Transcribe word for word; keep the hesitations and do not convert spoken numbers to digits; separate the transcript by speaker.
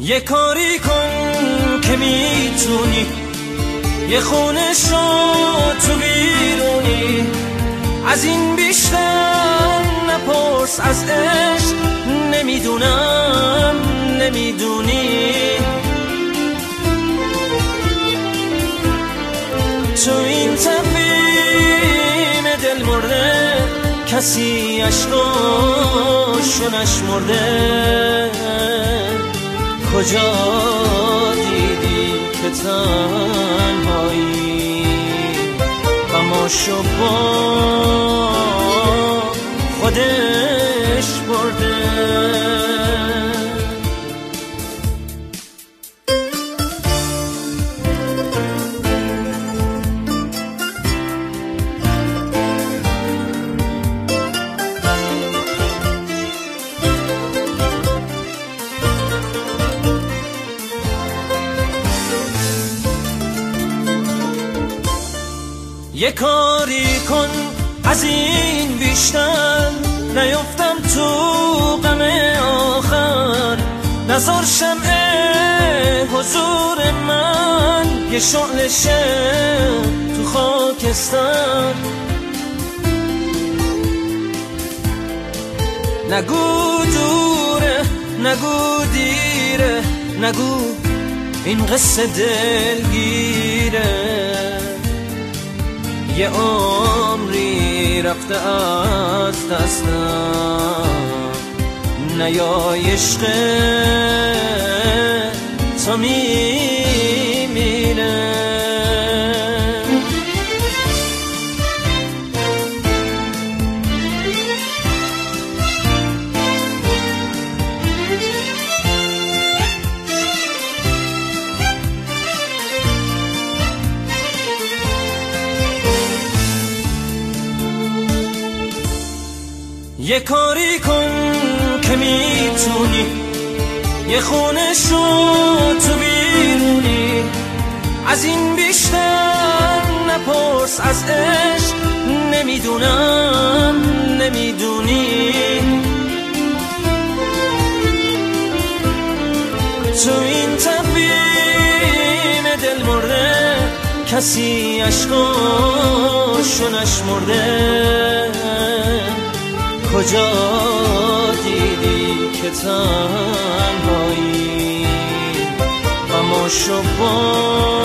Speaker 1: یه کاری کن که میتونی، یه خونه شو تو بیرونی، از این بیشتر نپرس از عشق، نمیدونم نمیدونی. تو این تقویم دل مرده کسی عشقاشو نشمرده، کجا دیدی که تنهایی غماشو با خودش برده. یه کاری کن از این بیشتر نیفتم تو غم آخر، نذار شمع حضور من یه شعله شه تو خاکستر. نگو دوره نگو دیره، نگو این قصه دلگیره، یه عمری رفته از دستم، نیای عشق تا میمیره. یه کاری کن که میتونی، یه خونه شو تو بیرونی، از این بیشتر نپرس از عشق، نمیدونم نمیدونی. تو این تقویم دل مرده کسی عشقاشو نشمرده، کجا دیدی که تنهایی غماشو با